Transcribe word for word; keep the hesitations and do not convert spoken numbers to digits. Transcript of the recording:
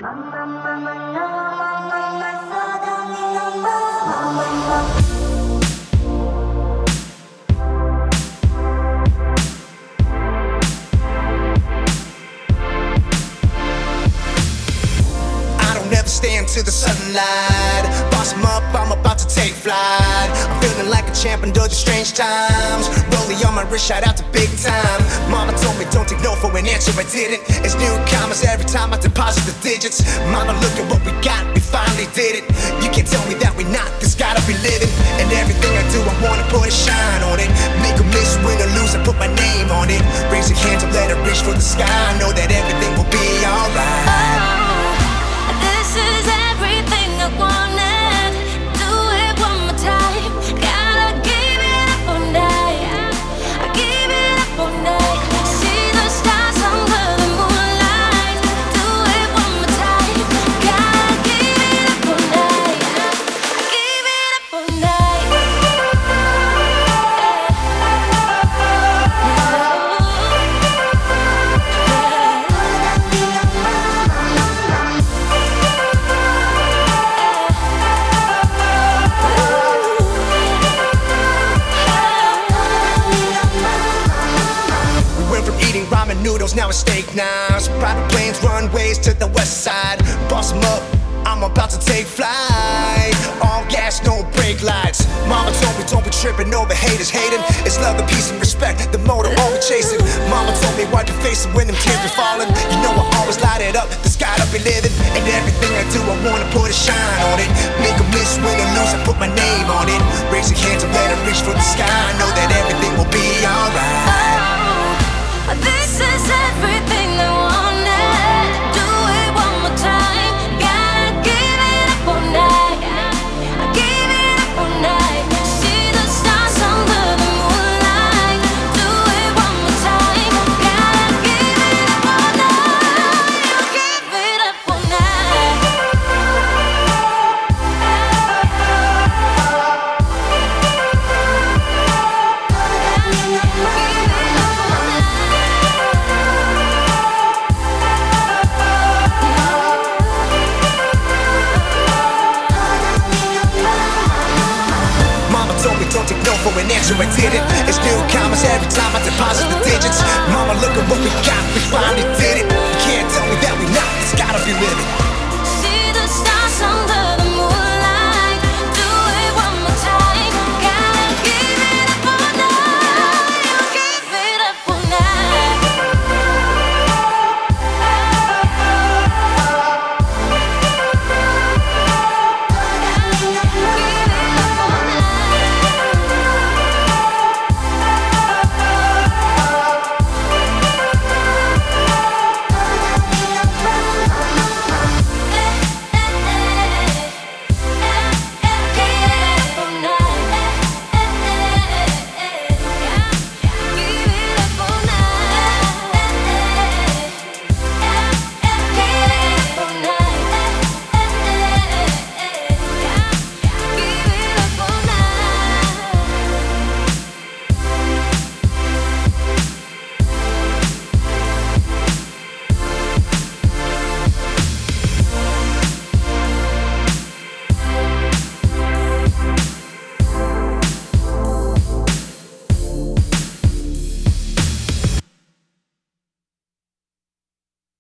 Stand to the sunlight, boss 'em up, I'm about to take flight. I'm feeling like a champ under the strange times. Rolling on my wrist, shout out to big time. Mama told me don't take no for an answer, I didn't. It's new commas every time I deposit the digits. Mama, look at what we got, we finally did it. You can't tell me that we not, this gotta be living. And everything I do, I wanna put a shine on it. Make a miss, win or lose, I put my name on it. Raise your hands up, let it reach for the sky. I know that everything will be alright. This is everything I wanted. Do it one more time. Gotta give it up all night. I give it up all night. See the stars under the moonlight. Do it one more time. Gotta give it up all night. I give it up all night. Ramen noodles, now it's steak knives. Private planes, runways to the west side. Boss 'em up, I'm about to take flight. All gas, no brake lights. Mama told me don't be tripping over haters hating. It's love, and peace, and respect, the motor all we chasing. Mama told me wipe your face when them tears be falling. You know I always light it up, the sky up be living. And everything I do, I wanna put a shine on it. Make a miss, win or lose, I put my name on it. Raise your hands and let it reach for the sky. I know that everything will be alright. This is everything I wanted. Do it one more time. Gotta give it up all night. I give it up all night. See the stars under the moonlight. Do it one more time. Gotta give it up all night. Give it up all night. Don't take no for an answer, I did it. It's new commas every time